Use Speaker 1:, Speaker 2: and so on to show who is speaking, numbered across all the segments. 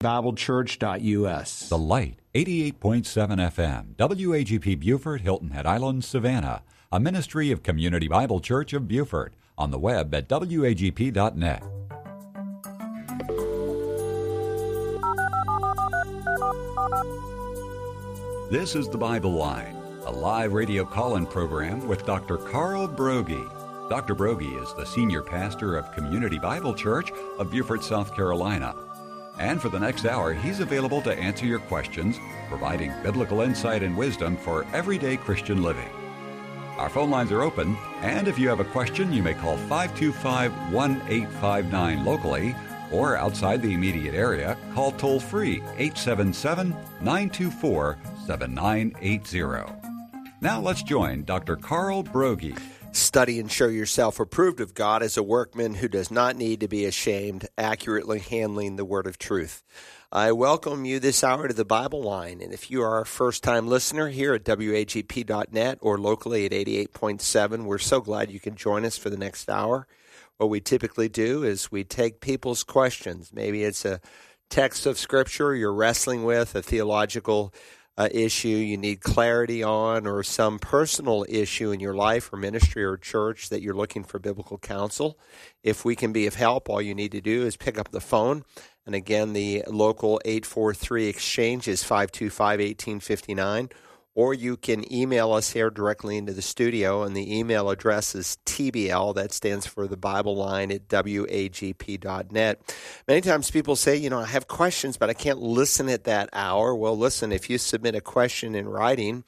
Speaker 1: BibleChurch.us.
Speaker 2: The Light, 88.7 FM, WAGP Beaufort, Hilton Head Island, Savannah, a ministry of Community Bible Church of Beaufort, on the web at wagp.net. This is the Bible Line, a live radio call-in program with Dr. Carl Broggi. Dr. Broggi is the senior pastor of Community Bible Church of Beaufort, South Carolina. And for the next hour, he's available to answer your questions, providing biblical insight and wisdom for everyday Christian living. Our phone lines are open, and if you have a question, you may call 525-1859 locally, or outside the immediate area, call toll-free 877-924-7980. Now let's join Dr. Carl Broggi.
Speaker 3: Study and show yourself approved of God as a workman who does not need to be ashamed, accurately handling the word of truth. I welcome you this hour to the Bible Line, and if you are a first-time listener here at wagp.net or locally at 88.7, we're so glad you can join us for the next hour. What we typically do is we take people's questions. Maybe it's a text of Scripture you're wrestling with, a theological issue you need clarity on, or some personal issue in your life or ministry or church that you're looking for biblical counsel. If we can be of help, all you need to do is pick up the phone. And again, the local 843 exchange is 525-1859. Or you can email us here directly into the studio, and the email address is TBL, that stands for the Bible Line, at wagp.net. Many times people say, I have questions, but I can't listen at that hour. Well, listen, if you submit a question in writing,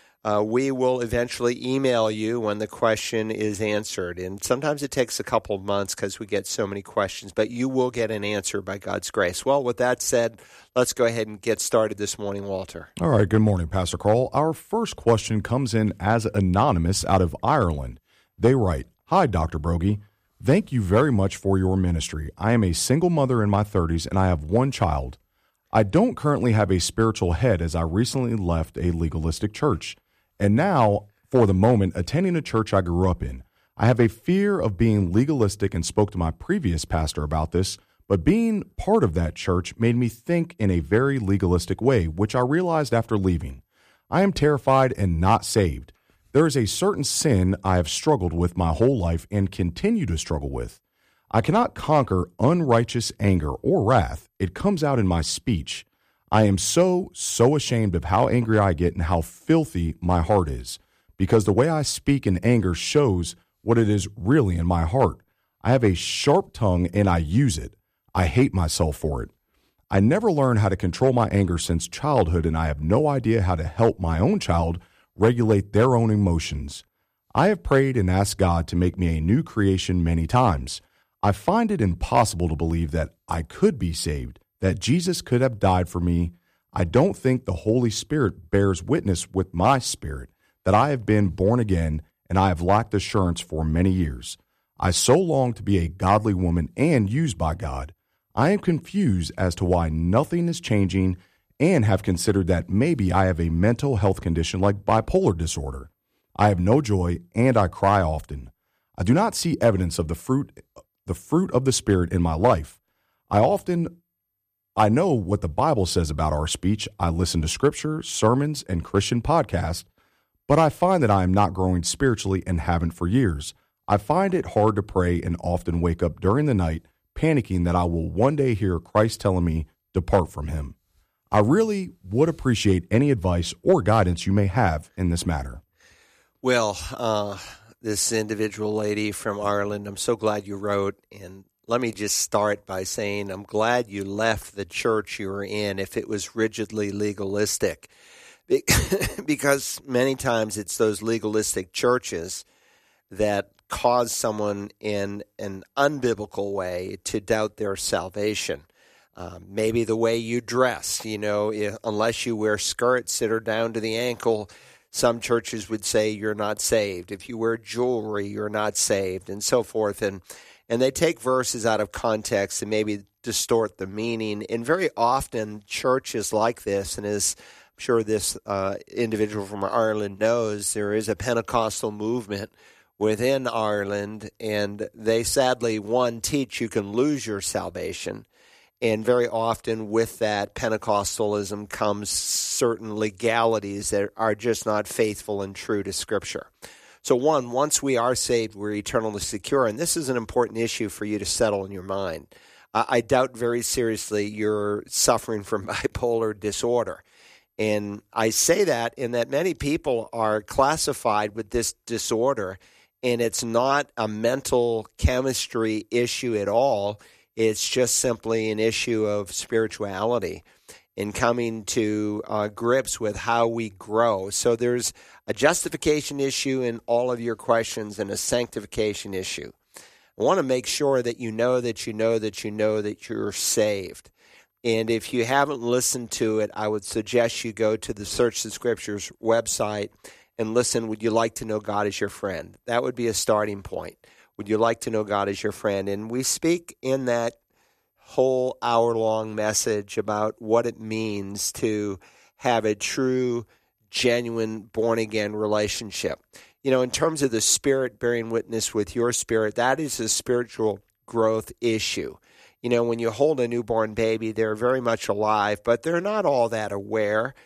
Speaker 3: we will eventually email you when the question is answered. And sometimes it takes a couple of months because we get so many questions, but you will get an answer by God's grace. Well, with that said, let's go ahead and get started this morning, Walter.
Speaker 4: All right. Good morning, Pastor Carl. Our first question comes in as anonymous out of Ireland. They write, "Hi, Dr. Broggi. Thank you very much for your ministry. I am a single mother in my 30s, and I have one child. I don't currently have a spiritual head as I recently left a legalistic church. And now, for the moment, attending a church I grew up in. I have a fear of being legalistic and spoke to my previous pastor about this, but being part of that church made me think in a very legalistic way, which I realized after leaving. I am terrified and not saved. There is a certain sin I have struggled with my whole life and continue to struggle with. I cannot conquer unrighteous anger or wrath. It comes out in my speech. I am so ashamed of how angry I get and how filthy my heart is, because the way I speak in anger shows what it is really in my heart. I have a sharp tongue and I use it. I hate myself for it. I never learned how to control my anger since childhood, and I have no idea how to help my own child regulate their own emotions. I have prayed and asked God to make me a new creation many times. I find it impossible to believe that I could be saved, that Jesus could have died for me. I don't think the Holy Spirit bears witness with my spirit that I have been born again, and I have lacked assurance for many years. I so long to be a godly woman and used by God. I am confused as to why nothing is changing and have considered that maybe I have a mental health condition like bipolar disorder. I have no joy and I cry often. I do not see evidence of the fruit of the Spirit in my life. I know what the Bible says about our speech. I listen to scripture, sermons, and Christian podcasts, but I find that I am not growing spiritually and haven't for years. I find it hard to pray and often wake up during the night panicking that I will one day hear Christ telling me, "Depart from him." I really would appreciate any advice or guidance you may have in this matter.
Speaker 3: Well, this individual lady from Ireland, I'm so glad you wrote, and let me just start by saying I'm glad you left the church you were in if it was rigidly legalistic, because many times it's those legalistic churches that cause someone in an unbiblical way to doubt their salvation. Maybe the way you dress, unless you wear skirts that are down to the ankle, some churches would say you're not saved. If you wear jewelry, you're not saved, and so forth. And they take verses out of context and maybe distort the meaning. And very often churches like this, and as I'm sure this individual from Ireland knows, there is a Pentecostal movement within Ireland, and they sadly, teach you can lose your salvation. And very often with that Pentecostalism comes certain legalities that are just not faithful and true to Scripture. So once we are saved, we're eternally secure. And this is an important issue for you to settle in your mind. I doubt very seriously you're suffering from bipolar disorder. And I say that in that many people are classified with this disorder, and it's not a mental chemistry issue at all. It's just simply an issue of spirituality and coming to grips with how we grow. So there's a justification issue in all of your questions and a sanctification issue. I want to make sure that you know that you know that you know that you're saved. And if you haven't listened to it, I would suggest you go to the Search the Scriptures website and listen, would you like to know God as your friend? That would be a starting point. Would you like to know God as your friend? And we speak in that whole hour-long message about what it means to have a true, genuine, born-again relationship. You know, in terms of the Spirit bearing witness with your spirit, that is a spiritual growth issue. You know, when you hold a newborn baby, they're very much alive, but they're not all that aware.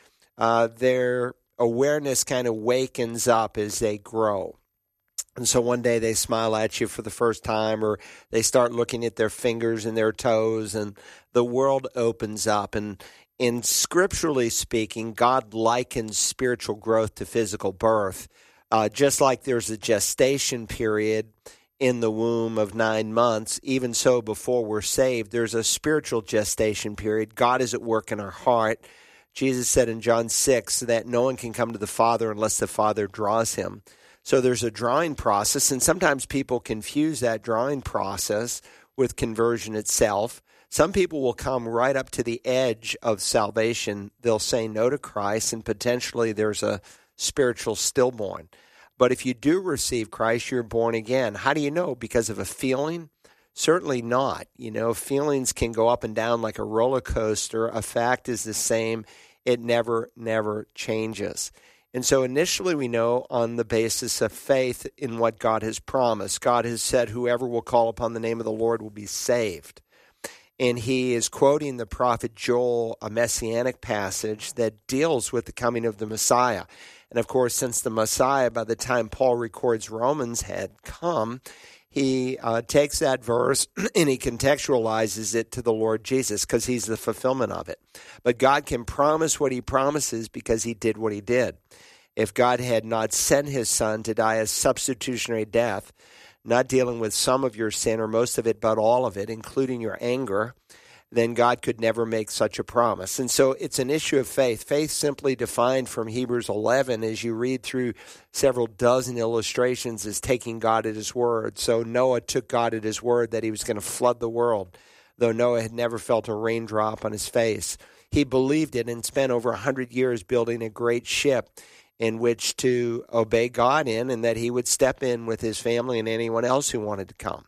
Speaker 3: Their awareness kind of wakens up as they grow. And so one day they smile at you for the first time, or they start looking at their fingers and their toes, and the world opens up. And in scripturally speaking, God likens spiritual growth to physical birth. Just like there's a gestation period in the womb of 9 months, even so before we're saved, there's a spiritual gestation period. God is at work in our heart. Jesus said in John 6 that no one can come to the Father unless the Father draws him. So there's a drawing process, and sometimes people confuse that drawing process with conversion itself. Some people will come right up to the edge of salvation. They'll say no to Christ, and potentially there's a spiritual stillborn. But if you do receive Christ, you're born again. How do you know? Because of a feeling? Certainly not. You know, feelings can go up and down like a roller coaster. A fact is the same. It never changes. And so initially we know on the basis of faith in what God has promised. God has said whoever will call upon the name of the Lord will be saved. And he is quoting the prophet Joel, a messianic passage that deals with the coming of the Messiah. And of course, since the Messiah, by the time Paul records Romans, had come, he takes that verse and he contextualizes it to the Lord Jesus because he's the fulfillment of it. But God can promise what he promises because he did what he did. If God had not sent his son to die a substitutionary death, not dealing with some of your sin or most of it, but all of it, including your anger, then God could never make such a promise. And so it's an issue of faith. Faith simply defined from Hebrews 11 as you read through several dozen illustrations is taking God at his word. So Noah took God at his word that he was going to flood the world, though Noah had never felt a raindrop on his face. He believed it and spent over 100 years building a great ship in which to obey God in, and that he would step in with his family and anyone else who wanted to come.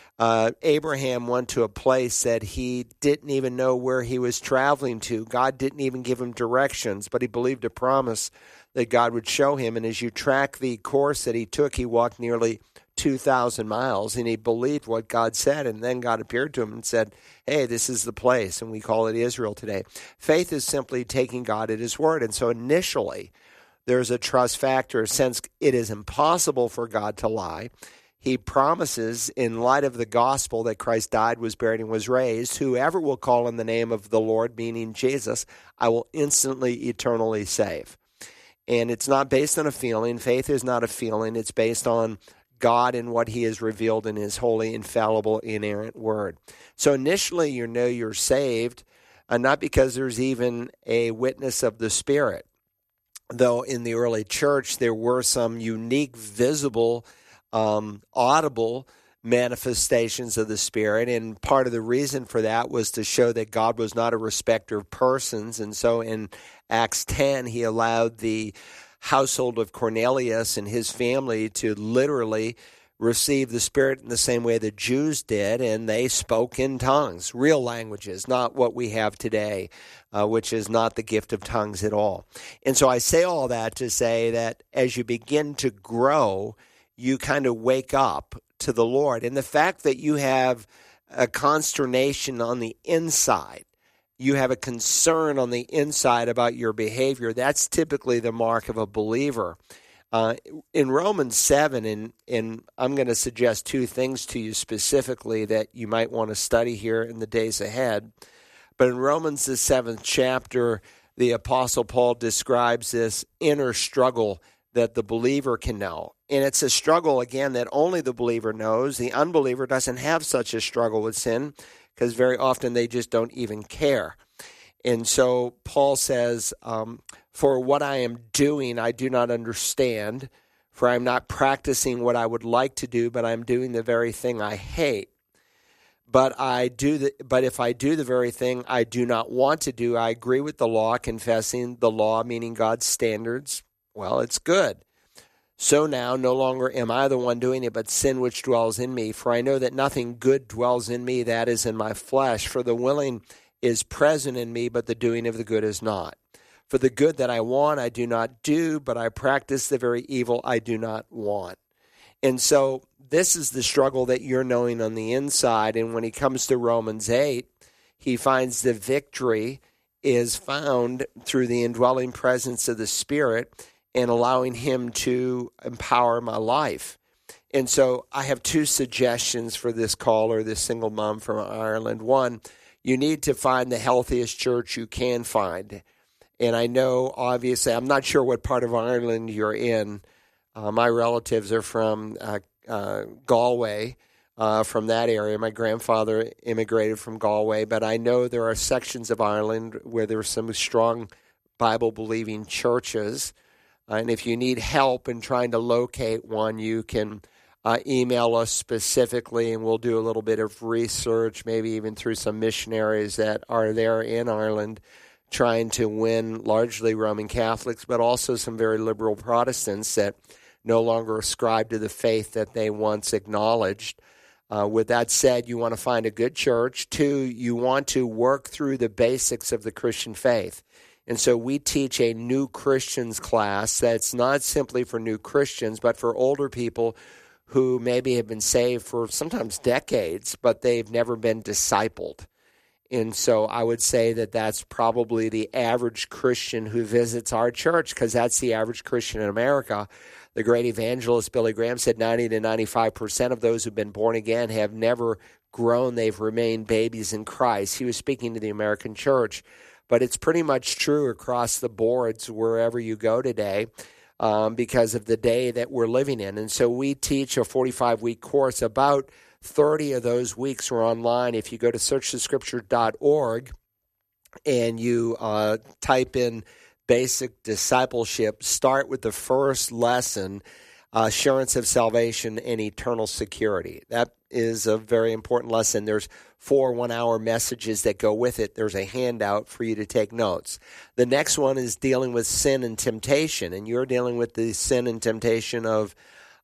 Speaker 3: Abraham went to a place that he didn't even know where he was traveling to. God didn't even give him directions, but he believed a promise that God would show him. And as you track the course that he took, he walked nearly 2,000 miles, and he believed what God said. And then God appeared to him and said, hey, this is the place, and we call it Israel today. Faith is simply taking God at his word. And so initially, there's a trust factor. Since it is impossible for God to lie, he promises in light of the gospel that Christ died, was buried, and was raised, whoever will call on the name of the Lord, meaning Jesus, I will instantly, eternally save. And it's not based on a feeling. Faith is not a feeling. It's based on God and what he has revealed in his holy, infallible, inerrant word. So initially you know you're saved, not because there's even a witness of the Spirit. Though in the early church there were some unique, visible, audible manifestations of the Spirit, and part of the reason for that was to show that God was not a respecter of persons. And so in Acts 10, he allowed the household of Cornelius and his family to literally receive the Spirit in the same way the Jews did, and they spoke in tongues, real languages, not what we have today, which is not the gift of tongues at all. And so I say all that to say that as you begin to grow, you kind of wake up to the Lord. And the fact that you have a consternation on the inside. You have a concern on the inside about your behavior. That's typically the mark of a believer. In Romans 7, and I'm going to suggest two things to you specifically that you might want to study here in the days ahead. But in Romans, the 7th chapter, the Apostle Paul describes this inner struggle that the believer can know. And it's a struggle, again, that only the believer knows. The unbeliever doesn't have such a struggle with sin because very often they just don't even care. And so Paul says, for what I am doing, I do not understand, for I am not practicing what I would like to do, but I am doing the very thing I hate. But if I do the very thing I do not want to do, I agree with the law, confessing the law, meaning God's standards. Well, it's good. So now no longer am I the one doing it, but sin which dwells in me. For I know that nothing good dwells in me, that is in my flesh. For the willing is present in me, but the doing of the good is not. For the good that I want, I do not do, but I practice the very evil I do not want. And so this is the struggle that you're knowing on the inside. And when he comes to Romans 8, he finds the victory is found through the indwelling presence of the Spirit and allowing him to empower my life. And so I have two suggestions for this caller, this single mom from Ireland. One, you need to find the healthiest church you can find. And I know, obviously, I'm not sure what part of Ireland you're in. My relatives are from Galway, from that area. My grandfather immigrated from Galway, but I know there are sections of Ireland where there are some strong Bible-believing churches. And if you need help in trying to locate one, you can email us specifically, and we'll do a little bit of research, maybe even through some missionaries that are there in Ireland trying to win largely Roman Catholics, but also some very liberal Protestants that no longer ascribe to the faith that they once acknowledged. With that said, you want to find a good church. Two, you want to work through the basics of the Christian faith. And so we teach a new Christians class that's not simply for new Christians, but for older people who maybe have been saved for sometimes decades, but they've never been discipled. And so I would say that that's probably the average Christian who visits our church, because that's the average Christian in America. The great evangelist Billy Graham said 90 to 95% of those who've been born again have never grown. They've remained babies in Christ. He was speaking to the American church. But it's pretty much true across the boards wherever you go today because of the day that we're living in. And so we teach a 45-week course. About 30 of those weeks are online. If you go to searchthescripture.org and you type in basic discipleship, start with the first lesson, assurance of salvation and eternal security. That is a very important lesson. There's 4 one-hour messages that go with it. There's a handout for you to take notes. The next one is dealing with sin and temptation, and you're dealing with the sin and temptation of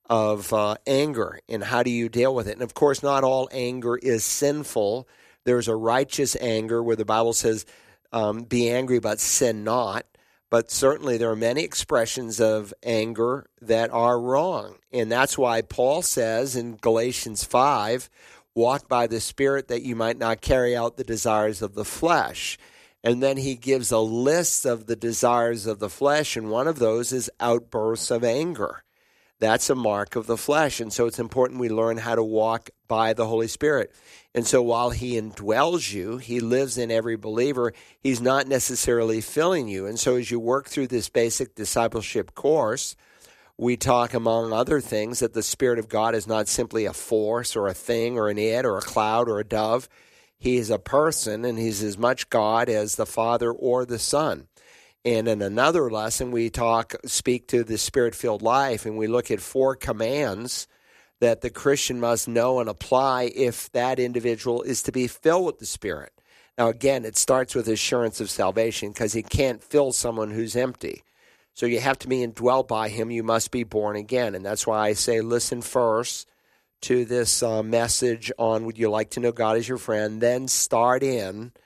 Speaker 3: anger, and how do you deal with it? And of course, not all anger is sinful. There's a righteous anger where the Bible says, be angry but sin not. But certainly there are many expressions of anger that are wrong. And that's why Paul says in Galatians 5, walk by the Spirit that you might not carry out the desires of the flesh. And then he gives a list of the desires of the flesh, and one of those is outbursts of anger. That's a mark of the flesh. And so it's important we learn how to walk by the Holy Spirit. And so while he indwells you, he lives in every believer, he's not necessarily filling you. And so as you work through this basic discipleship course, we talk, among other things, that the Spirit of God is not simply a force or a thing or an it or a cloud or a dove. He is a person, and he's as much God as the Father or the Son. And in another lesson, we speak to the Spirit-filled life, and we look at 4 commands that the Christian must know and apply if that individual is to be filled with the Spirit. Now, again, it starts with assurance of salvation, because he can't fill someone who's empty. So you have to be indwelt by him. You must be born again. And that's why I say listen first to this message on would you like to know God as your friend, then start in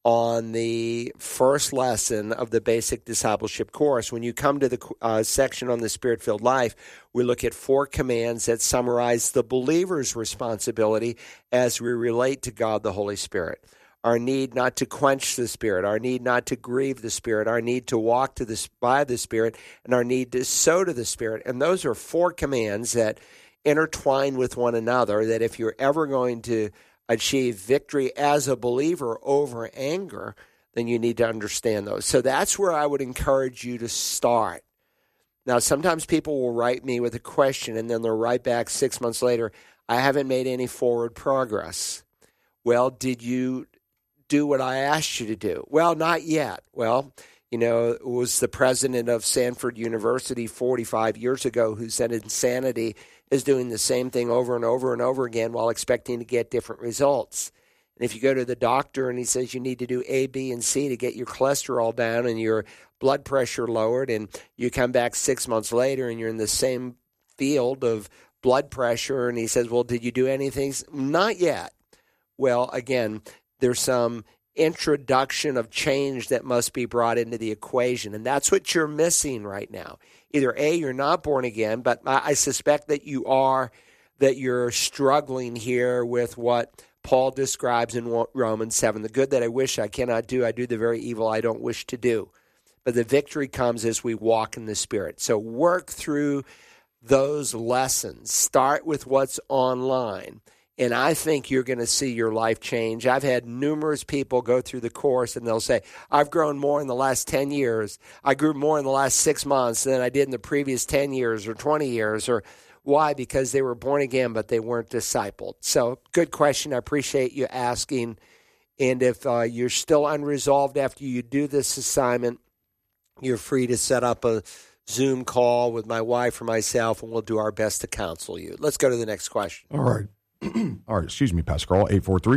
Speaker 3: on the first lesson of the basic discipleship course. When you come to the section on the Spirit-filled life, we look at 4 commands that summarize the believer's responsibility as we relate to God the Holy Spirit. Our need not to quench the Spirit, our need not to grieve the Spirit, our need to walk by the Spirit, and our need to sow to the Spirit. And those are 4 commands that intertwine with one another, that if you're ever going to achieve victory as a believer over anger, then you need to understand those. So that's where I would encourage you to start. Now, sometimes people will write me with a question, and then they'll write back 6 months later, I haven't made any forward progress. Well, did you do what I asked you to do? Well, not yet. Well, it was the president of Stanford University 45 years ago who said insanity is doing the same thing over and over and over again while expecting to get different results. And if you go to the doctor and he says you need to do A, B, and C to get your cholesterol down and your blood pressure lowered, and you come back 6 months later and you're in the same field of blood pressure, and he says, well, did you do anything? Not yet. Well, again, there's some introduction of change that must be brought into the equation, and that's what you're missing right now. Either A, you're not born again, but I suspect that you are, that you're struggling here with what Paul describes in Romans 7, the good that I wish I cannot do, I do the very evil I don't wish to do. But the victory comes as we walk in the Spirit. So work through those lessons. Start with what's online. And I think you're going to see your life change. I've had numerous people go through the course, and they'll say, I've grown more in the last 10 years. I grew more in the last 6 months than I did in the previous 10 years or 20 years. Or why? Because they were born again, but they weren't discipled. So good question. I appreciate you asking. And if you're still unresolved after you do this assignment, you're free to set up a Zoom call with my wife or myself, and we'll do our best to counsel you. Let's go to the next question.
Speaker 4: All right. All right, excuse me, Pastor Carl,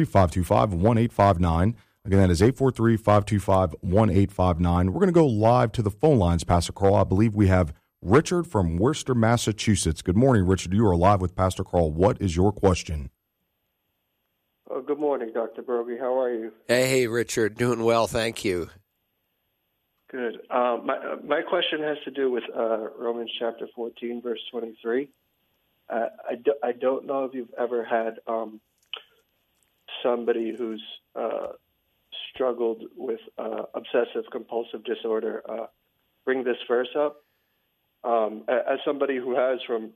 Speaker 4: 843-525-1859. Again, that is 843-525-1859. We're going to go live to the phone lines, Pastor Carl. I believe we have Richard from Worcester, Massachusetts. Good morning, Richard. You are live with Pastor Carl. What is your question?
Speaker 1: Good morning, Dr. Broggi. How are you?
Speaker 3: Hey, Richard. Doing well, thank you.
Speaker 1: Good. My question has to do with Romans chapter 14, verse 23. I don't know if you've ever had somebody who's struggled with obsessive-compulsive disorder bring this verse up. As somebody who has from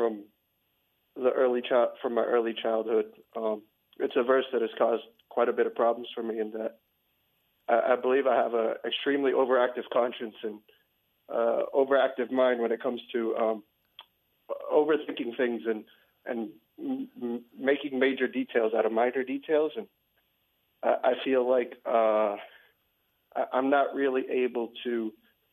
Speaker 1: my early childhood, it's a verse that has caused quite a bit of problems for me in that I believe I have an extremely overactive conscience and overactive mind when it comes to overthinking things and making major details out of minor details. And I feel like I'm not really able to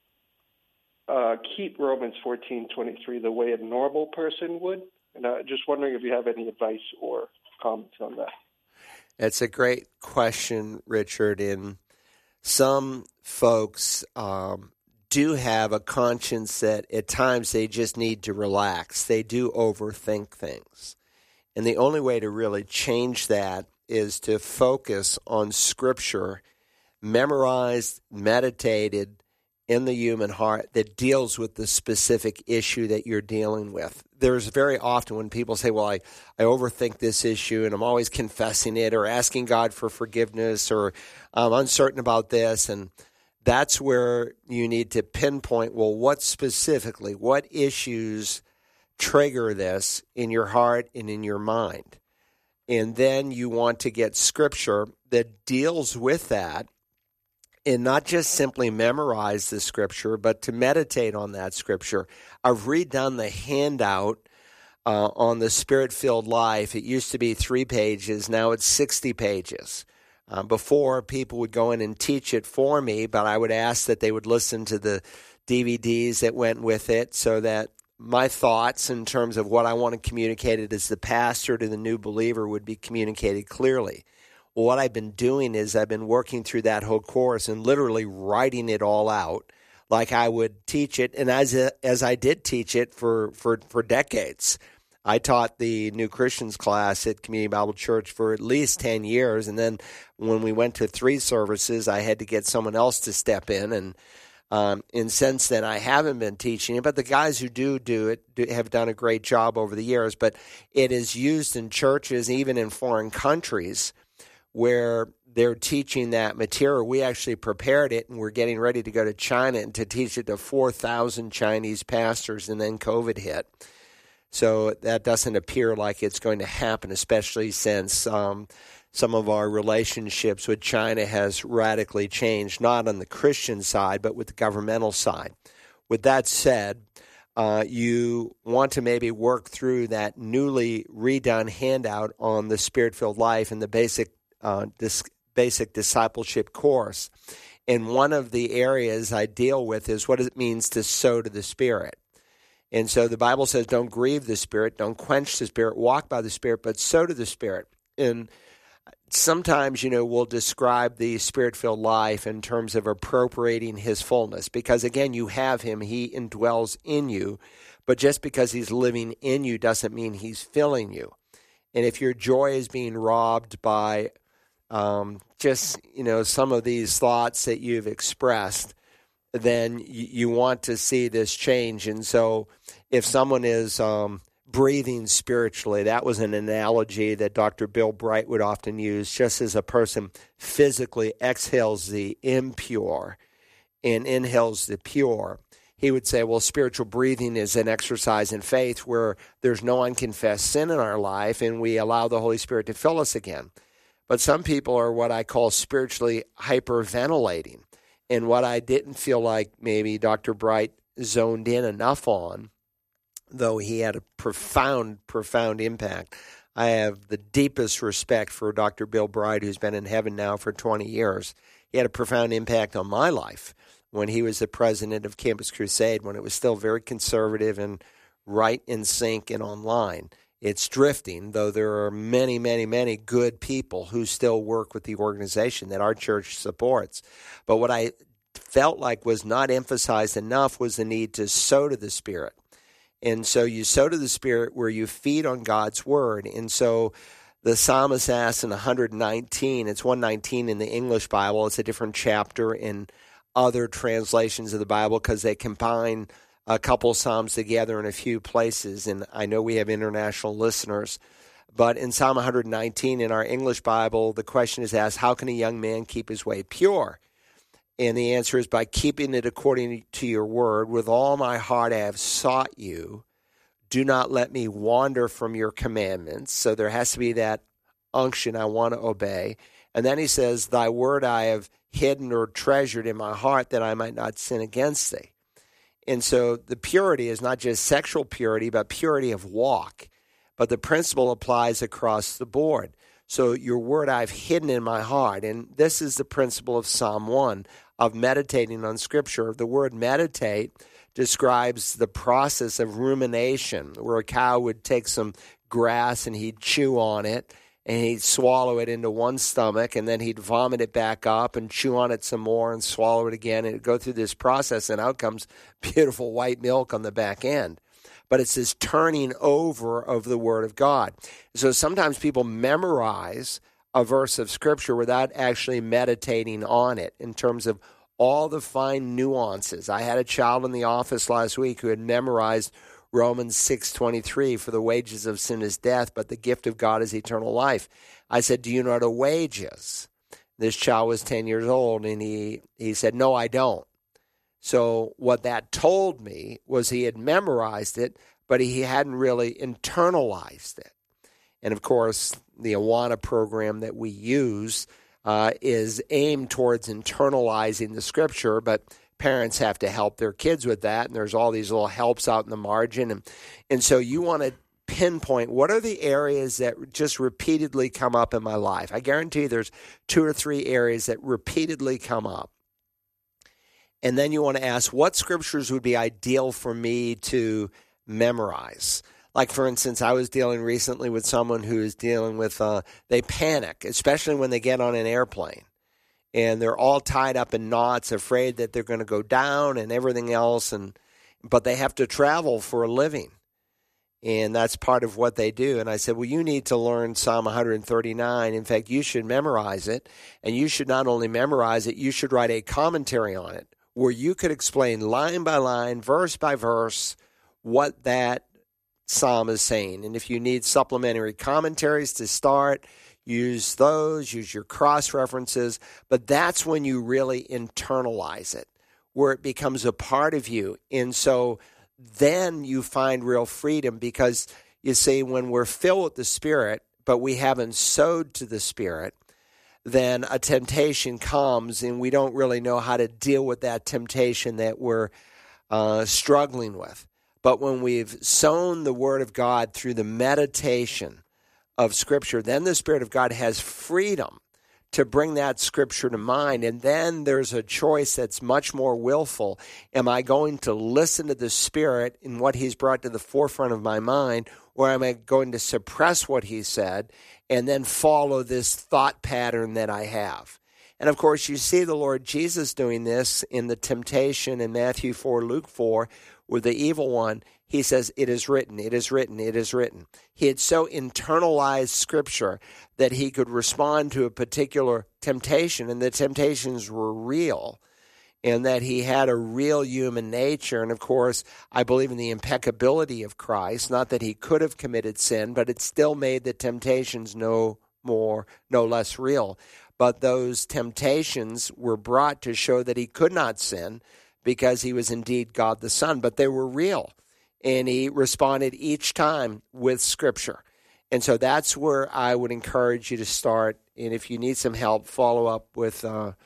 Speaker 1: keep Romans 14:23 the way a normal person would. And I'm just wondering if you have any advice or comments on that.
Speaker 3: It's a great question, Richard. And some folks do have a conscience that at times they just need to relax. They do overthink things. And the only way to really change that is to focus on Scripture, memorized, meditated in the human heart that deals with the specific issue that you're dealing with. There's very often when people say, well, I overthink this issue and I'm always confessing it or asking God for forgiveness or I'm uncertain about this. And that's where you need to pinpoint, well, what issues trigger this in your heart and in your mind? And then you want to get Scripture that deals with that and not just simply memorize the Scripture, but to meditate on that Scripture. I've redone the handout on the Spirit-filled life. It used to be 3 pages. Now it's 60 pages. Before, people would go in and teach it for me, but I would ask that they would listen to the DVDs that went with it so that my thoughts in terms of what I want to communicate it as the pastor to the new believer would be communicated clearly. Well, what I've been doing is I've been working through that whole course and literally writing it all out like I would teach it. And as I did teach it for decades, I taught the New Christians class at Community Bible Church for at least 10 years, and then when we went to 3 services, I had to get someone else to step in, and since then I haven't been teaching it, but the guys who do it have done a great job over the years. But it is used in churches, even in foreign countries, where they're teaching that material. We actually prepared it, and we're getting ready to go to China and to teach it to 4,000 Chinese pastors, and then COVID hit. So that doesn't appear like it's going to happen, especially since some of our relationships with China has radically changed, not on the Christian side, but with the governmental side. With that said, you want to maybe work through that newly redone handout on the Spirit-filled life and the basic discipleship course. And one of the areas I deal with is what it means to sow to the Spirit. And so the Bible says, don't grieve the Spirit, don't quench the Spirit, walk by the Spirit, but sow to the Spirit. And sometimes, we'll describe the Spirit-filled life in terms of appropriating His fullness, because, again, you have Him, He indwells in you, but just because He's living in you doesn't mean He's filling you. And if your joy is being robbed by some of these thoughts that you've expressed, then you want to see this change. And so if someone is breathing spiritually, that was an analogy that Dr. Bill Bright would often use, just as a person physically exhales the impure and inhales the pure. He would say, well, spiritual breathing is an exercise in faith where there's no unconfessed sin in our life, and we allow the Holy Spirit to fill us again. But some people are what I call spiritually hyperventilating. And what I didn't feel like maybe Dr. Bright zoned in enough on, though he had a profound impact. I have the deepest respect for Dr. Bill Bright, who's been in heaven now for 20 years. He had a profound impact on my life when he was the president of Campus Crusade, when it was still very conservative and right in sync and online. It's drifting, though there are many, many, many good people who still work with the organization that our church supports. But what I felt like was not emphasized enough was the need to sow to the Spirit. And so you sow to the Spirit where you feed on God's Word. And so the psalmist asks in 119, it's 119 in the English Bible, it's a different chapter in other translations of the Bible because they combine a couple psalms together in a few places, and I know we have international listeners. But in Psalm 119 in our English Bible, the question is asked, how can a young man keep his way pure? And the answer is by keeping it according to your word. With all my heart I have sought you. Do not let me wander from your commandments. So there has to be that unction, I want to obey. And then he says, thy word I have hidden or treasured in my heart that I might not sin against thee. And so the purity is not just sexual purity, but purity of walk. But the principle applies across the board. So your word I've hidden in my heart. And this is the principle of Psalm 1, of meditating on Scripture. The word meditate describes the process of rumination, where a cow would take some grass and he'd chew on it, and he'd swallow it into one stomach, and then he'd vomit it back up and chew on it some more and swallow it again, and it'd go through this process, and out comes beautiful white milk on the back end. But it's this turning over of the Word of God. So sometimes people memorize a verse of Scripture without actually meditating on it in terms of all the fine nuances. I had a child in the office last week who had memorized Romans 6:23, for the wages of sin is death, but the gift of God is eternal life. I said, do you know what a wage is? This child was 10 years old, and he said, no, I don't. So what that told me was he had memorized it, but he hadn't really internalized it. And, of course, the Awana program that we use is aimed towards internalizing the Scripture, but parents have to help their kids with that, and there's all these little helps out in the margin. And so you want to pinpoint what are the areas that just repeatedly come up in my life. I guarantee there's 2 or 3 areas that repeatedly come up. And then you want to ask what scriptures would be ideal for me to memorize. Like, for instance, I was dealing recently with someone who is dealing with, they panic, especially when they get on an airplane. And they're all tied up in knots, afraid that they're going to go down and everything else. But they have to travel for a living. And that's part of what they do. And I said, well, you need to learn Psalm 139. In fact, you should memorize it. And you should not only memorize it, you should write a commentary on it where you could explain line by line, verse by verse, what that psalm is saying. And if you need supplementary commentaries to start, use those, use your cross-references. But that's when you really internalize it, where it becomes a part of you. And so then you find real freedom, because you see, when we're filled with the Spirit, but we haven't sowed to the Spirit, then a temptation comes and we don't really know how to deal with that temptation that we're struggling with. But when we've sown the Word of God through the meditation of Scripture, then the Spirit of God has freedom to bring that Scripture to mind. And then there's a choice that's much more willful. Am I going to listen to the Spirit in what He's brought to the forefront of my mind, or am I going to suppress what He said and then follow this thought pattern that I have? And of course, you see the Lord Jesus doing this in the temptation in Matthew 4, Luke 4, with the evil one. He says, it is written, it is written, it is written. He had so internalized Scripture that he could respond to a particular temptation, and the temptations were real, and that he had a real human nature. And of course, I believe in the impeccability of Christ, not that he could have committed sin, but it still made the temptations no less real. But those temptations were brought to show that he could not sin, because he was indeed God the Son, but they were real. And he responded each time with Scripture. And so that's where I would encourage you to start. And if you need some help, follow up with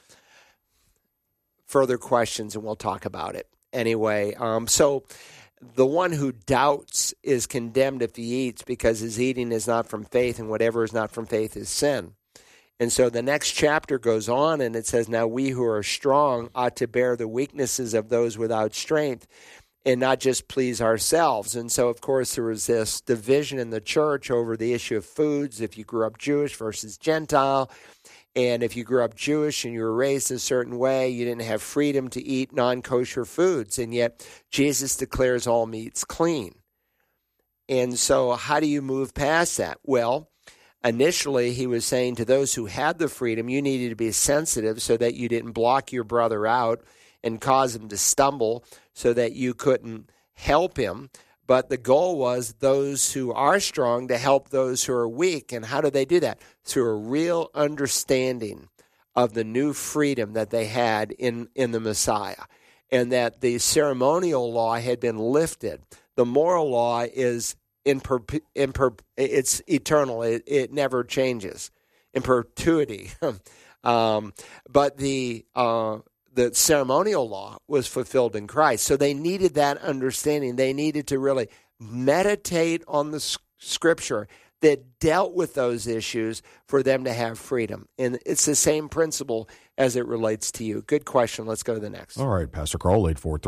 Speaker 3: further questions, and we'll talk about it. Anyway, so the one who doubts is condemned if he eats, because his eating is not from faith, and whatever is not from faith is sin. And so the next chapter goes on, and it says, now we who are strong ought to bear the weaknesses of those without strength, and not just please ourselves. And so, of course, there was this division in the church over the issue of foods, if you grew up Jewish versus Gentile. And if you grew up Jewish and you were raised a certain way, you didn't have freedom to eat non-kosher foods. And yet Jesus declares all meat's clean. And so how do you move past that? Well, initially he was saying to those who had the freedom, you needed to be sensitive so that you didn't block your brother out and cause him to stumble, so that you couldn't help him. But the goal was those who are strong to help those who are weak. And how do they do that? Through a real understanding of the new freedom that they had in the Messiah, and that the ceremonial law had been lifted. The moral law is it's eternal. It never changes in perpetuity. But the ceremonial law was fulfilled in Christ. So they needed that understanding. They needed to really meditate on the Scripture that dealt with those issues for them to have freedom. And it's the same principle as it relates to you. Good question. Let's go to the next.
Speaker 4: All right, Pastor Carl,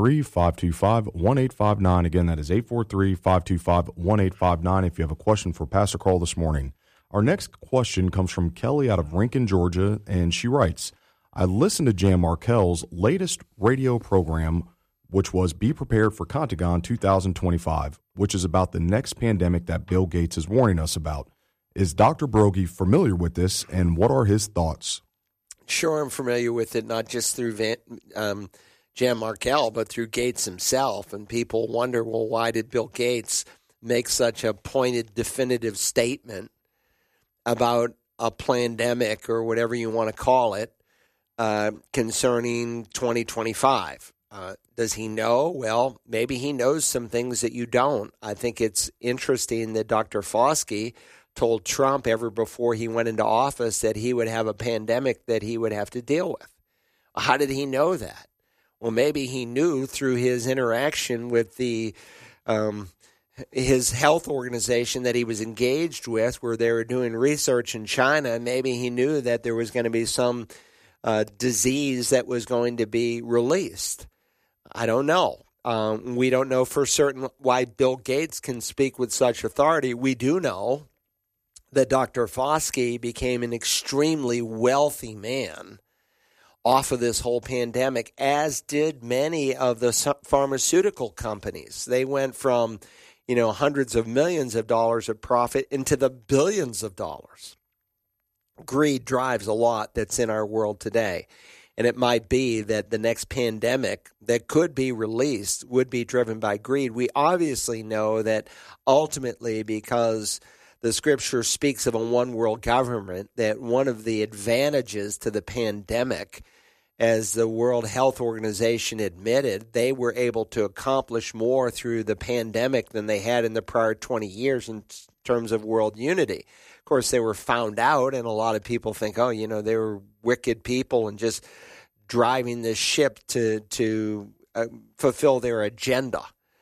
Speaker 4: 843-525-1859. Again, that is 843-525-1859 if you have a question for Pastor Carl this morning. Our next question comes from Kelly out of Rincon, Georgia, and she writes, I listened to Jan Markell's latest radio program, which was Be Prepared for Contagon 2025, which is about the next pandemic that Bill Gates is warning us about. Is Dr. Broggi familiar with this, and what are his thoughts?
Speaker 3: Sure, I'm familiar with it, not just through Jan Markell, but through Gates himself. And people wonder, well, why did Bill Gates make such a pointed, definitive statement about a pandemic, or whatever you want to call it, concerning 2025. Does he know? Well, maybe he knows some things that you don't. I think it's interesting that Dr. Fauci told Trump ever before he went into office that he would have a pandemic that he would have to deal with. How did he know that? Well, maybe he knew through his interaction with his health organization that he was engaged with, where they were doing research in China. Maybe he knew that there was going to be some disease that was going to be released. I don't know. We don't know for certain why Bill Gates can speak with such authority. We do know that Dr. Fauci became an extremely wealthy man off of this whole pandemic, as did many of the pharmaceutical companies. They went from, hundreds of millions of dollars of profit into the billions of dollars. Greed drives a lot that's in our world today. And it might be that the next pandemic that could be released would be driven by greed. We obviously know that ultimately, because the scripture speaks of a one world government, that one of the advantages to the pandemic, as the World Health Organization admitted, they were able to accomplish more through the pandemic than they had in the prior 20 years in terms of world unity. Of course, they were found out, and a lot of people think, they were wicked people and just driving this ship to fulfill their agenda.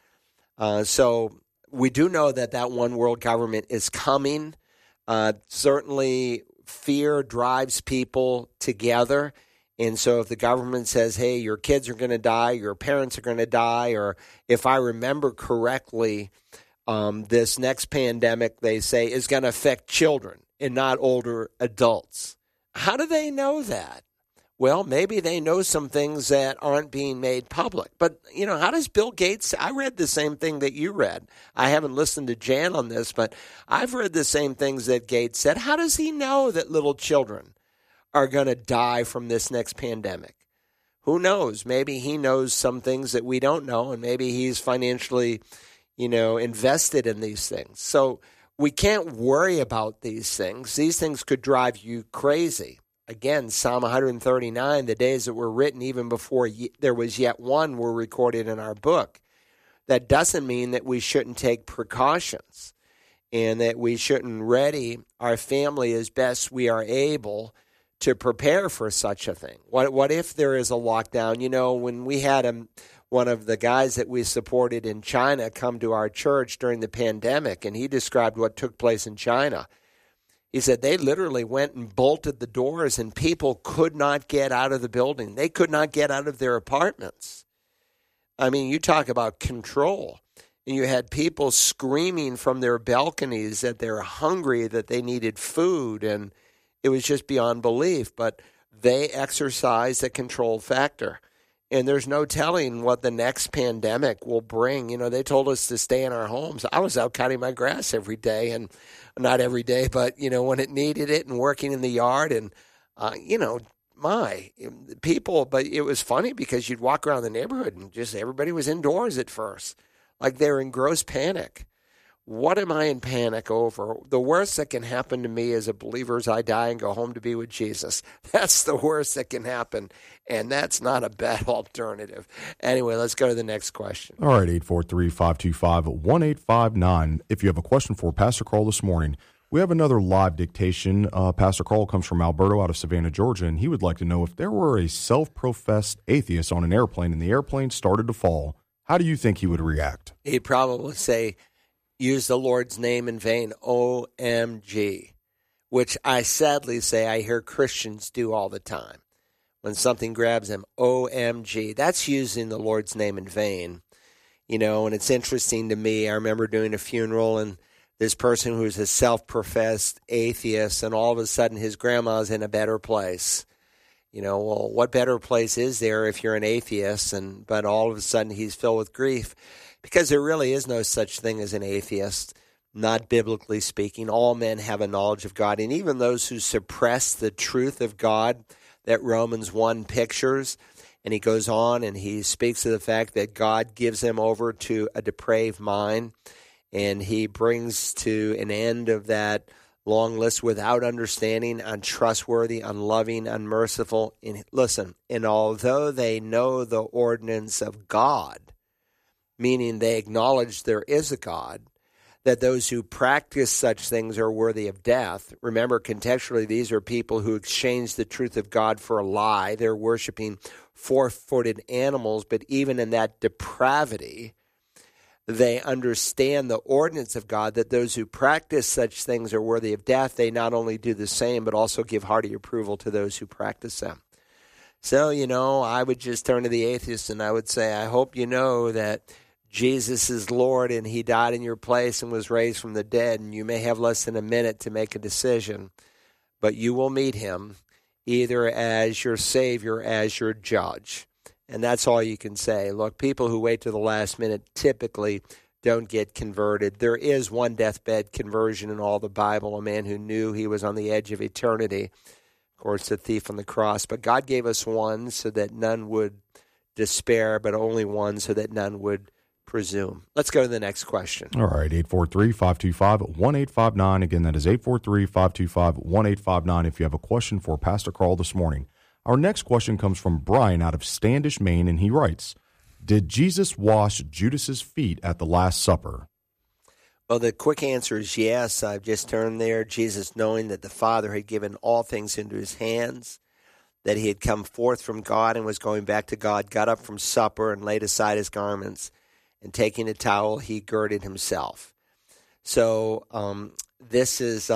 Speaker 3: So we do know that one world government is coming. Certainly, fear drives people together. And so if the government says, hey, your kids are going to die, your parents are going to die, or if I remember correctly, this next pandemic, they say, is going to affect children and not older adults. How do they know that? Well, maybe they know some things that aren't being made public. But, how does Bill Gates, I read the same thing that you read. I haven't listened to Jan on this, but I've read the same things that Gates said. How does he know that little children are going to die from this next pandemic? Who knows? Maybe he knows some things that we don't know, and maybe he's financially, invested in these things. So we can't worry about these things. These things could drive you crazy. Again, Psalm 139, the days that were written even before there was yet one were recorded in our book. That doesn't mean that we shouldn't take precautions and that we shouldn't ready our family as best we are able to prepare for such a thing. What if there is a lockdown? When we had one of the guys that we supported in China come to our church during the pandemic, and he described what took place in China. He said they literally went and bolted the doors, and people could not get out of the building. They could not get out of their apartments. I mean, you talk about control. And you had people screaming from their balconies that they're hungry, that they needed food, and it was just beyond belief. But they exercised a control factor. And there's no telling what the next pandemic will bring. They told us to stay in our homes. I was out cutting my grass every day, and not every day, but, when it needed it, and working in the yard. And, people, but it was funny because you'd walk around the neighborhood and just everybody was indoors at first, like they're in gross panic. What am I in panic over? The worst that can happen to me as a believer is I die and go home to be with Jesus. That's the worst that can happen, and that's not a bad alternative. Anyway, let's go to the next question.
Speaker 4: All right, 843-525-1859. If you have a question for Pastor Carl this morning, we have another live dictation. Pastor Carl comes from Alberto out of Savannah, Georgia, and he would like to know if there were a self-professed atheist on an airplane and the airplane started to fall, how do you think he would react?
Speaker 3: He'd probably say, use the Lord's name in vain, OMG, which I sadly say I hear Christians do all the time. When something grabs them, OMG, that's using the Lord's name in vain. And it's interesting to me, I remember doing a funeral, and this person who's a self-professed atheist, and all of a sudden his grandma's in a better place. Well, what better place is there if you're an atheist, but all of a sudden he's filled with grief? Because there really is no such thing as an atheist, not biblically speaking. All men have a knowledge of God. And even those who suppress the truth of God that Romans 1 pictures, and he goes on and he speaks of the fact that God gives them over to a depraved mind, and he brings to an end of that long list without understanding, untrustworthy, unloving, unmerciful. And listen, and although they know the ordinance of God, meaning they acknowledge there is a God, that those who practice such things are worthy of death. Remember, contextually, these are people who exchange the truth of God for a lie. They're worshiping four-footed animals, but even in that depravity, they understand the ordinance of God, that those who practice such things are worthy of death. They not only do the same, but also give hearty approval to those who practice them. So, I would just turn to the atheist and I would say, I hope you know that Jesus is Lord and he died in your place and was raised from the dead, and you may have less than a minute to make a decision, but you will meet him either as your Savior, as your judge. And that's all you can say. Look, people who wait to the last minute typically don't get converted. There is one deathbed conversion in all the Bible, a man who knew he was on the edge of eternity. Of course, the thief on the cross. But God gave us one so that none would despair, but only one so that none would presume. Let's go to the next question.
Speaker 4: All right, 843-525-1859. Again, that is 843-525-1859 if you have a question for Pastor Carl this morning. Our next question comes from Brian out of Standish, Maine, and he writes, did Jesus wash Judas's feet at the Last Supper?
Speaker 3: Well, the quick answer is yes. I've just turned there. Jesus, knowing that the Father had given all things into his hands, that he had come forth from God and was going back to God, got up from supper and laid aside his garments, and taking a towel, he girded himself. So this is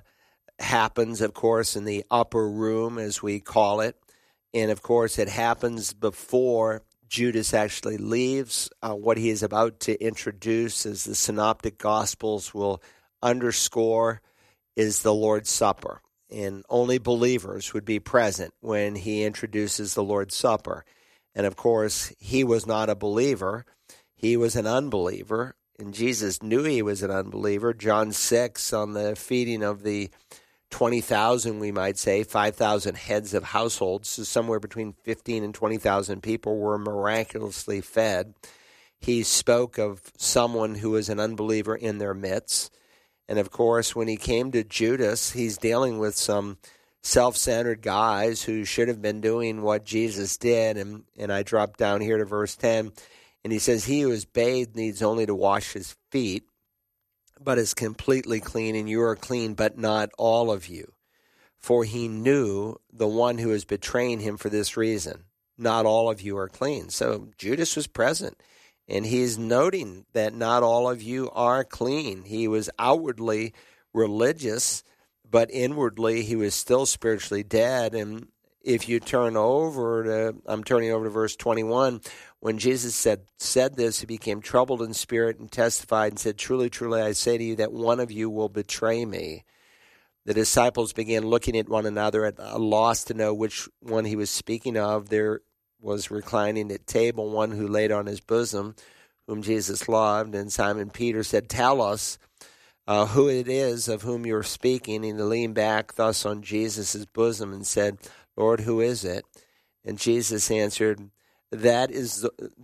Speaker 3: happens, of course, in the upper room, as we call it. And, of course, it happens before Judas actually leaves. What he is about to introduce, as the Synoptic Gospels will underscore, is the Lord's Supper. And only believers would be present when he introduces the Lord's Supper. And, of course, he was not a believer. He was an unbeliever, and Jesus knew he was an unbeliever. John 6, on the feeding of the 20,000, we might say, 5,000 heads of households, so somewhere between 15 and 20,000 people were miraculously fed. He spoke of someone who was an unbeliever in their midst. And, of course, when he came to Judas, he's dealing with some self-centered guys who should have been doing what Jesus did. And I drop down here to verse 10, and he says, he who is bathed needs only to wash his feet, but is completely clean, and you are clean, but not all of you. For he knew the one who is betraying him for this reason. Not all of you are clean. So Judas was present, and he's noting that not all of you are clean. He was outwardly religious, but inwardly he was still spiritually dead. And if you turn over to, I'm turning over to verse 21, when Jesus said this, he became troubled in spirit and testified and said, truly, truly, I say to you that one of you will betray me. The disciples began looking at one another at a loss to know which one he was speaking of. There was reclining at table one who laid on his bosom, whom Jesus loved. And Simon Peter said, tell us who it is of whom you're speaking. And he leaned back thus on Jesus' bosom and said, Lord, who is it? And Jesus answered, That is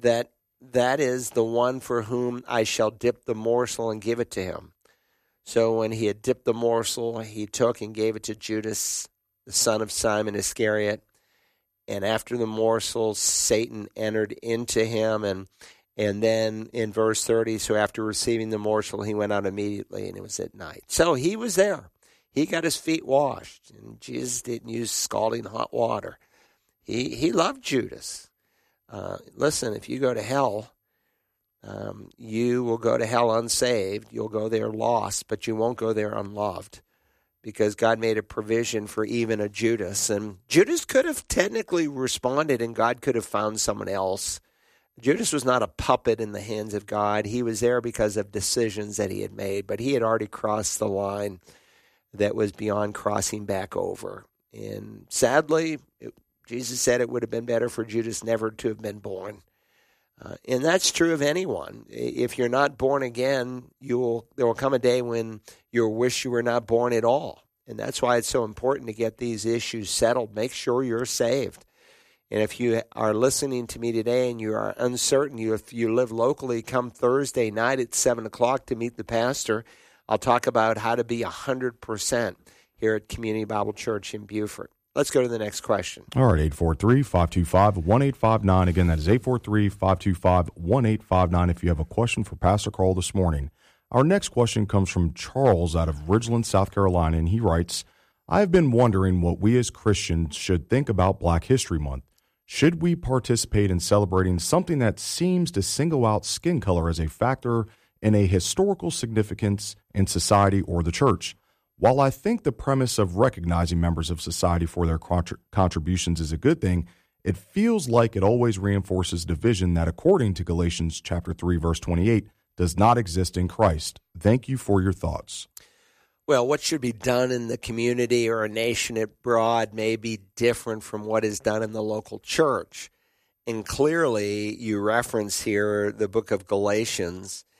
Speaker 3: the one for whom I shall dip the morsel and give it to him. So when he had dipped the morsel, he took and gave it to Judas, the son of Simon Iscariot. And after the morsel, Satan entered into him. And then in verse 30, so after receiving the morsel, he went out immediately, and it was at night. So he was there. He got his feet washed, and Jesus didn't use scalding hot water. He loved Judas. Listen, if you go to hell, you will go to hell unsaved. You'll go there lost, but you won't go there unloved, because God made a provision for even a Judas. And Judas could have technically responded, and God could have found someone else. Judas was not a puppet in the hands of God. He was there because of decisions that he had made, but he had already crossed the line that was beyond crossing back over. And sadly, Jesus said it would have been better for Judas never to have been born. And that's true of anyone. If you're not born again, there will come a day when you'll wish you were not born at all. And that's why it's so important to get these issues settled. Make sure you're saved. And if you are listening to me today and you are uncertain, if you live locally, come Thursday night at 7 o'clock to meet the pastor. I'll talk about how to be 100% here at Community Bible Church in Beaufort. Let's go to the next question.
Speaker 4: All right, 843-525-1859. Again, that is 843-525-1859 if you have a question for Pastor Carl this morning. Our next question comes from Charles out of Ridgeland, South Carolina, and he writes, I have been wondering what we as Christians should think about Black History Month. Should we participate in celebrating something that seems to single out skin color as a factor in a historical significance in society or the church? While I think the premise of recognizing members of society for their contributions is a good thing, it feels like it always reinforces division that, according to Galatians chapter 3, verse 28, does not exist in Christ. Thank you for your thoughts.
Speaker 3: Well, what should be done in the community or a nation abroad may be different from what is done in the local church. And clearly, you reference here the book of Galatians.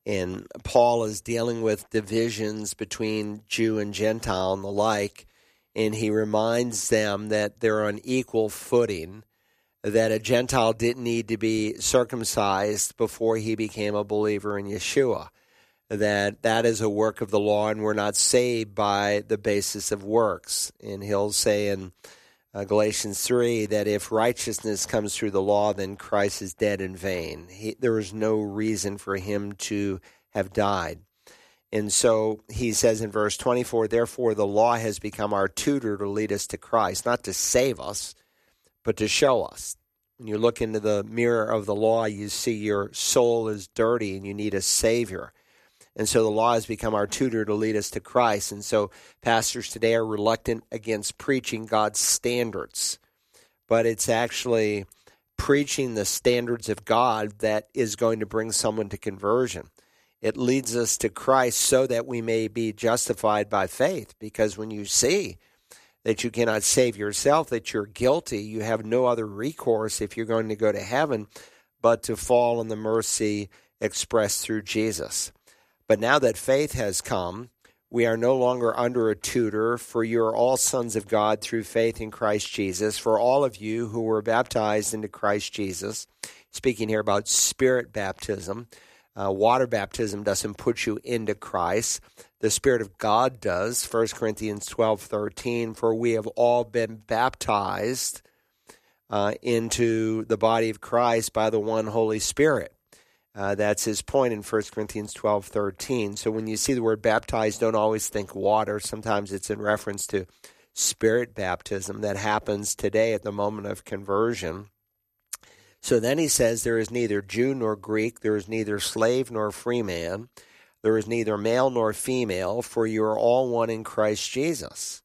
Speaker 3: And Paul is dealing with divisions between Jew and Gentile and the like, and he reminds them that they're on equal footing, that a Gentile didn't need to be circumcised before he became a believer in Yeshua, that is a work of the law, and we're not saved by the basis of works. And he'll say in Galatians 3 that if righteousness comes through the law, then Christ is dead in vain. There is no reason for him to have died. And so he says in verse 24, therefore the law has become our tutor to lead us to Christ, not to save us, but to show us. When you look into the mirror of the law, you see your soul is dirty and you need a Savior. And so the law has become our tutor to lead us to Christ. And so pastors today are reluctant against preaching God's standards. But it's actually preaching the standards of God that is going to bring someone to conversion. It leads us to Christ so that we may be justified by faith. Because when you see that you cannot save yourself, that you're guilty, you have no other recourse if you're going to go to heaven but to fall in the mercy expressed through Jesus. But now that faith has come, we are no longer under a tutor, for you are all sons of God through faith in Christ Jesus. For all of you who were baptized into Christ Jesus, speaking here about spirit baptism, water baptism doesn't put you into Christ. The Spirit of God does, 1 Corinthians 12:13, for we have all been baptized into the body of Christ by the one Holy Spirit. That's his point in 1 Corinthians 12:13. So when you see the word baptized, don't always think water. Sometimes it's in reference to spirit baptism that happens today at the moment of conversion. So then he says, there is neither Jew nor Greek, there is neither slave nor free man, there is neither male nor female, for you are all one in Christ Jesus.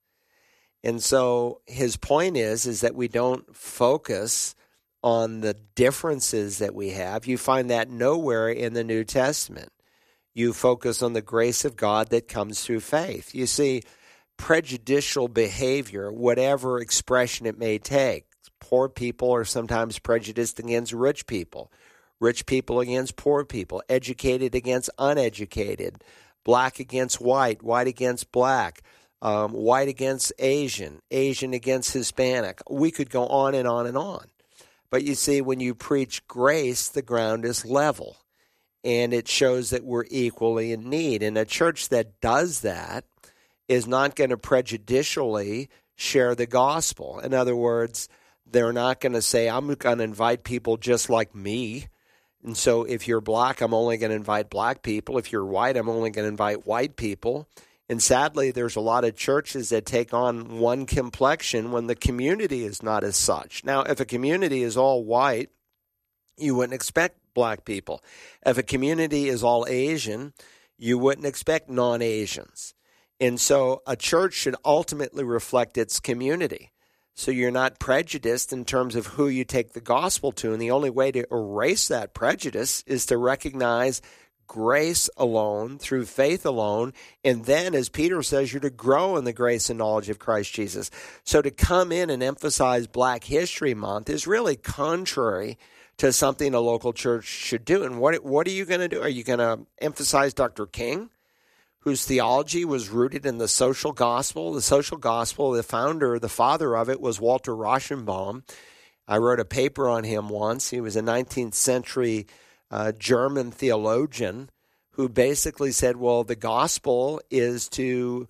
Speaker 3: And so his point is that we don't focus on the differences that we have. You find that nowhere in the New Testament. You focus on the grace of God that comes through faith. You see, prejudicial behavior, whatever expression it may take, poor people are sometimes prejudiced against rich people against poor people, educated against uneducated, black against white against black, white against Asian against Hispanic. We could go on and on and on. But you see, when you preach grace, the ground is level, and it shows that we're equally in need. And a church that does that is not going to prejudicially share the gospel. In other words, they're not going to say, I'm going to invite people just like me. And so if you're black, I'm only going to invite black people. If you're white, I'm only going to invite white people. And sadly, there's a lot of churches that take on one complexion when the community is not as such. Now, if a community is all white, you wouldn't expect black people. If a community is all Asian, you wouldn't expect non-Asians. And so a church should ultimately reflect its community. So you're not prejudiced in terms of who you take the gospel to. And the only way to erase that prejudice is to recognize grace alone, through faith alone, and then, as Peter says, you're to grow in the grace and knowledge of Christ Jesus. So to come in and emphasize Black History Month is really contrary to something a local church should do. And what are you going to do? Are you going to emphasize Dr. King, whose theology was rooted in the social gospel? The social gospel, the father of it was Walter Rauschenbaum. I wrote a paper on him once. He was a 19th century German theologian who basically said, well, the gospel is to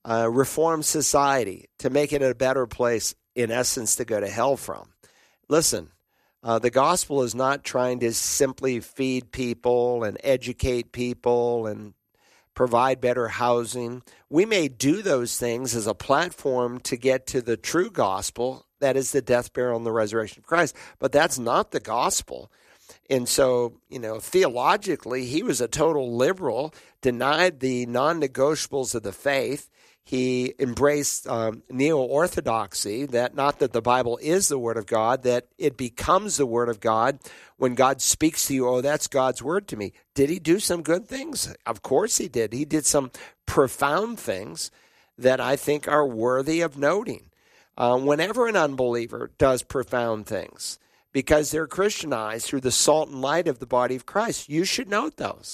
Speaker 3: reform society, to make it a better place, in essence, to go to hell from. Listen, the gospel is not trying to simply feed people and educate people and provide better housing. We may do those things as a platform to get to the true gospel, that is the death, burial, and the resurrection of Christ, but that's not the gospel. And so, theologically, he was a total liberal, denied the non-negotiables of the faith. He embraced neo-orthodoxy, that not that the Bible is the Word of God, that it becomes the Word of God when God speaks to you, oh, that's God's Word to me. Did he do some good things? Of course he did. He did some profound things that I think are worthy of noting. Whenever an unbeliever does profound things, because they're Christianized through the salt and light of the body of Christ, you should note those.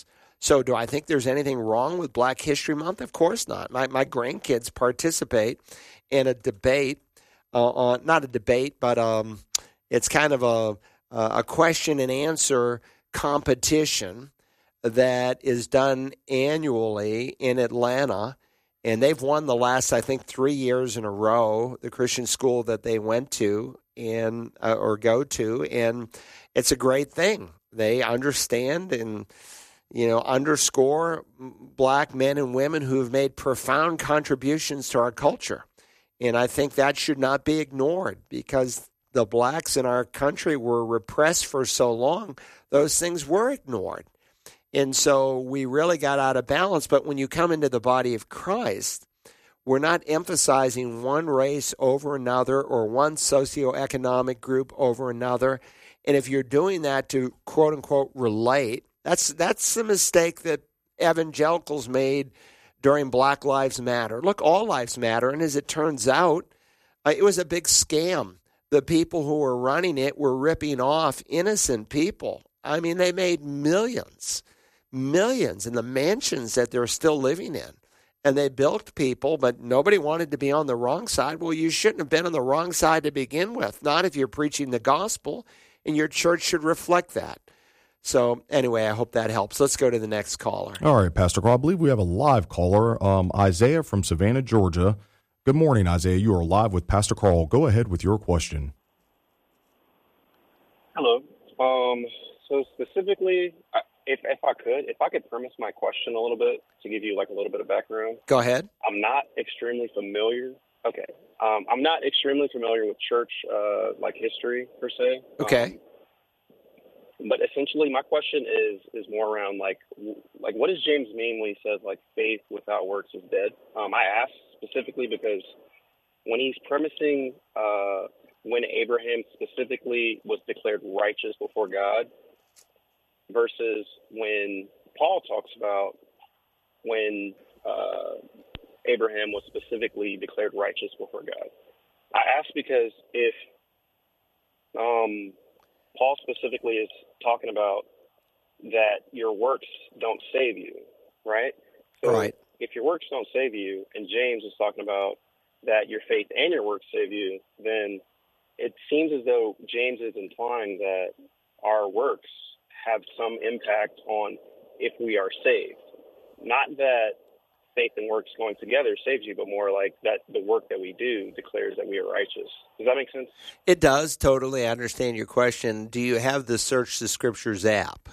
Speaker 3: So do I think there's anything wrong with Black History Month? Of course not. My grandkids participate in a debate, not a debate, but it's kind of a question and answer competition that is done annually in Atlanta. And they've won the last, I think, 3 years in a row, the Christian school that they went to or go to. And it's a great thing. They understand and, underscore Black men and women who have made profound contributions to our culture. And I think that should not be ignored because the Blacks in our country were repressed for so long, those things were ignored. And so we really got out of balance. But when you come into the body of Christ, we're not emphasizing one race over another or one socioeconomic group over another. And if you're doing that to, quote unquote, relate, that's the mistake that evangelicals made during Black Lives Matter. Look, all lives matter. And as it turns out, it was a big scam. The people who were running it were ripping off innocent people. I mean, they made millions in the mansions that they're still living in. And they bilked people, but nobody wanted to be on the wrong side. Well, you shouldn't have been on the wrong side to begin with, not if you're preaching the gospel, and your church should reflect that. So anyway, I hope that helps. Let's go to the next caller.
Speaker 4: All right, Pastor Carl, I believe we have a live caller, Isaiah from Savannah, Georgia. Good morning, Isaiah. You are live with Pastor Carl. Go ahead with your question.
Speaker 5: Hello. So specifically, if I could premise my question a little bit to give you like a little bit of background.
Speaker 3: Go ahead.
Speaker 5: I'm not extremely familiar. Okay. I'm not extremely familiar with church like history per se.
Speaker 3: Okay.
Speaker 5: But essentially, my question is more around like what does James mean when he says like faith without works is dead? I ask specifically because when he's premising when Abraham specifically was declared righteous before God versus when Paul talks about when Abraham was specifically declared righteous before God. I ask because if Paul specifically is talking about that your works don't save you, right? So
Speaker 3: right.
Speaker 5: If your works don't save you, and James is talking about that your faith and your works save you, then it seems as though James is implying that our works have some impact on if we are saved. Not that faith and works going together saves you, but more like that the work that we do declares that we are righteous. Does that make sense?
Speaker 3: It does. Totally. I understand your question. Do you have the Search the Scriptures app?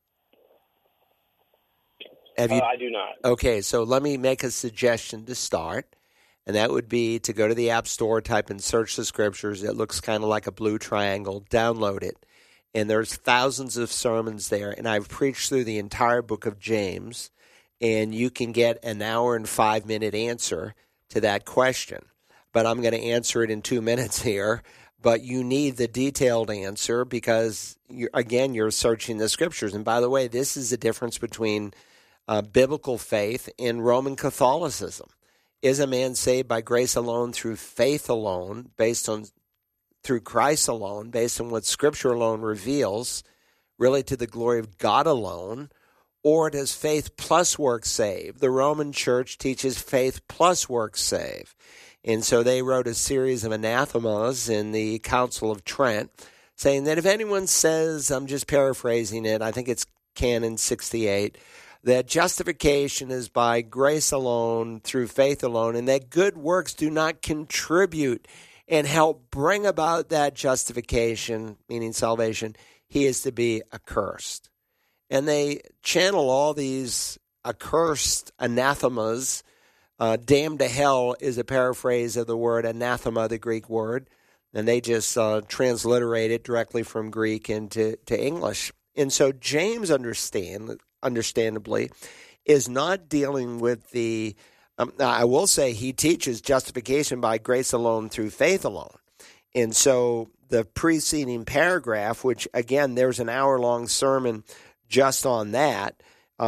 Speaker 3: Have you?
Speaker 5: I do not.
Speaker 3: Okay, so let me make a suggestion to start, and that would be to go to the App Store, type in Search the Scriptures. It looks kind of like a blue triangle. Download it, and there's thousands of sermons there, and I've preached through the entire book of James, and you can get an hour and 5-minute answer to that question. But I'm going to answer it in 2 minutes here. But you need the detailed answer because, you're searching the Scriptures. And by the way, this is the difference between biblical faith and Roman Catholicism. Is a man saved by grace alone, through faith alone, through Christ alone, based on what Scripture alone reveals, really to the glory of God alone? Or does faith plus works save? The Roman Church teaches faith plus works save. And so they wrote a series of anathemas in the Council of Trent, saying that if anyone says, I'm just paraphrasing it, I think it's Canon 68, that justification is by grace alone, through faith alone, and that good works do not contribute and help bring about that justification, meaning salvation, he is to be accursed. And they channel all these accursed anathemas. Damned to hell is a paraphrase of the word anathema, the Greek word. And they just transliterate it directly from Greek into English. And so James, understandably, is not dealing with the, I will say he teaches justification by grace alone, through faith alone. And so the preceding paragraph, which, again, there's an hour-long sermon just on that,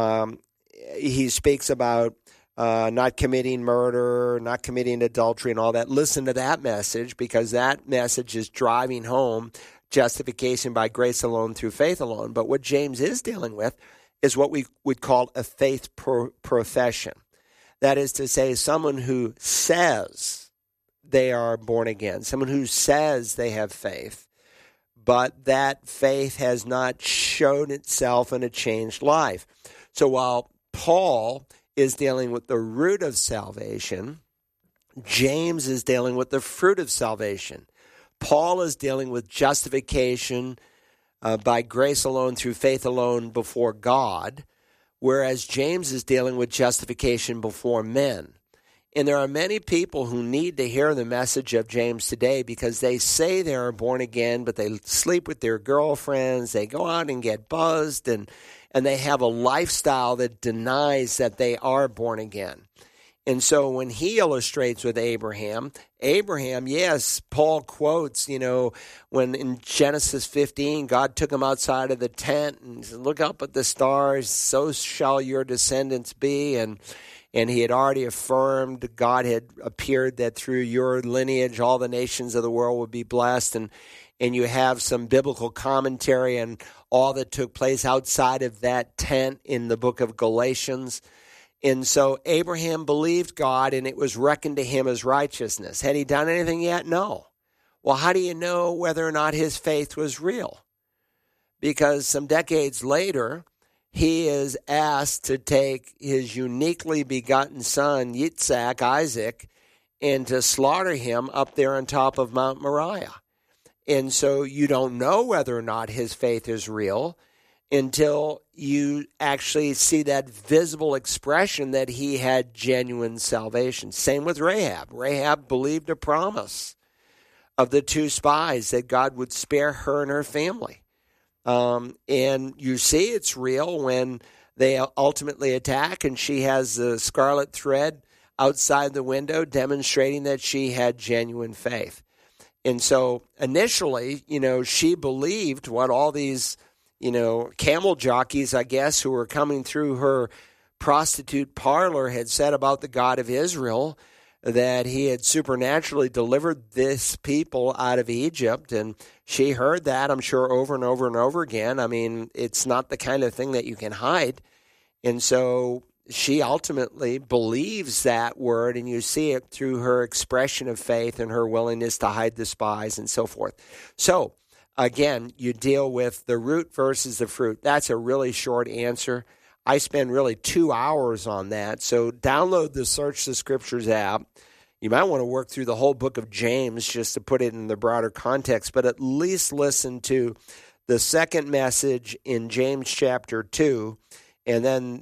Speaker 3: he speaks about not committing murder, not committing adultery and all that. Listen to that message, because that message is driving home justification by grace alone, through faith alone. But what James is dealing with is what we would call a faith profession. That is to say, someone who says they are born again, someone who says they have faith, but that faith has not shown itself in a changed life. So while Paul is dealing with the root of salvation, James is dealing with the fruit of salvation. Paul is dealing with justification by grace alone, through faith alone, before God, whereas James is dealing with justification before men. And there are many people who need to hear the message of James today because they say they are born again, but they sleep with their girlfriends, they go out and get buzzed, and they have a lifestyle that denies that they are born again. And so when he illustrates with Abraham, yes, Paul quotes, when in Genesis 15, God took him outside of the tent and said, look up at the stars, so shall your descendants be. And he had already affirmed, God had appeared that through your lineage, all the nations of the world would be blessed. And you have some biblical commentary on all that took place outside of that tent in the book of Galatians. And so Abraham believed God, and it was reckoned to him as righteousness. Had he done anything yet? No. Well, how do you know whether or not his faith was real? Because some decades later, he is asked to take his uniquely begotten son, Yitzhak, Isaac, and to slaughter him up there on top of Mount Moriah. And so you don't know whether or not his faith is real until you actually see that visible expression that he had genuine salvation. Same with Rahab. Rahab believed a promise of the two spies that God would spare her and her family. And you see it's real when they ultimately attack, and she has the scarlet thread outside the window demonstrating that she had genuine faith. And so initially, she believed what all these camel jockeys, I guess, who were coming through her prostitute parlor had said about the God of Israel, that he had supernaturally delivered this people out of Egypt. And she heard that, I'm sure, over and over and over again. I mean, it's not the kind of thing that you can hide. And so she ultimately believes that word, and you see it through her expression of faith and her willingness to hide the spies and so forth. So, again, you deal with the root versus the fruit. That's a really short answer. I spend really 2 hours on that. So download the Search the Scriptures app. You might want to work through the whole book of James just to put it in the broader context, but at least listen to the second message in James chapter 2, and then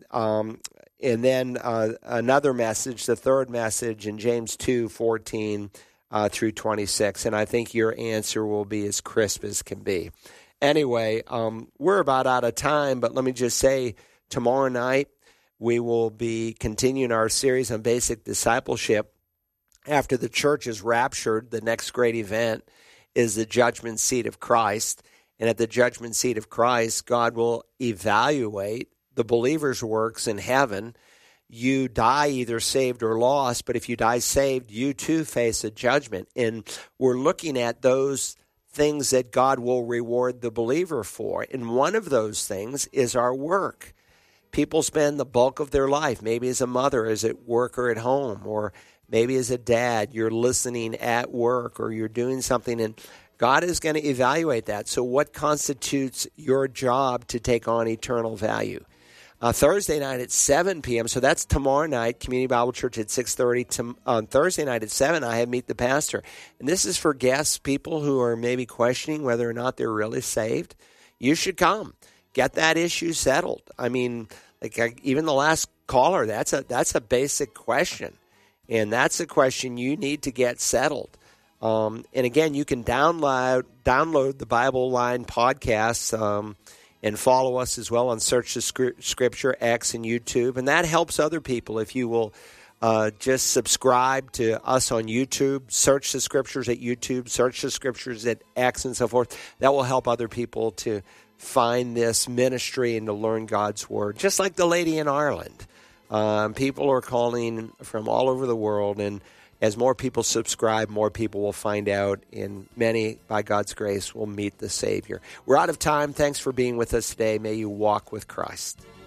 Speaker 3: another message, the third message in James 2:14 through 26, and I think your answer will be as crisp as can be. Anyway, we're about out of time, but let me just say, tomorrow night we will be continuing our series on basic discipleship. After the church is raptured, the next great event is the judgment seat of Christ, and at the judgment seat of Christ, God will evaluate the believer's works in heaven. You die either saved or lost, but if you die saved, you too face a judgment. And we're looking at those things that God will reward the believer for. And one of those things is our work. People spend the bulk of their life, maybe as a mother, is at work or at home, or maybe as a dad, you're listening at work or you're doing something, and God is going to evaluate that. So what constitutes your job to take on eternal value? Thursday night at 7 p.m., so that's tomorrow night, Community Bible Church at 6:30. On Thursday night at 7, I have Meet the Pastor. And this is for guests, people who are maybe questioning whether or not they're really saved. You should come. Get that issue settled. I mean, even the last caller, that's a basic question. And that's a question you need to get settled. And again, you can download the Bible Line podcasts, and follow us as well on Search the Scripture, X, and YouTube. And that helps other people if you will just subscribe to us on YouTube, Search the Scriptures at YouTube, Search the Scriptures at X, and so forth. That will help other people to find this ministry and to learn God's Word, just like the lady in Ireland. People are calling from all over the world, and as more people subscribe, more people will find out, and many, by God's grace, will meet the Savior. We're out of time. Thanks for being with us today. May you walk with Christ.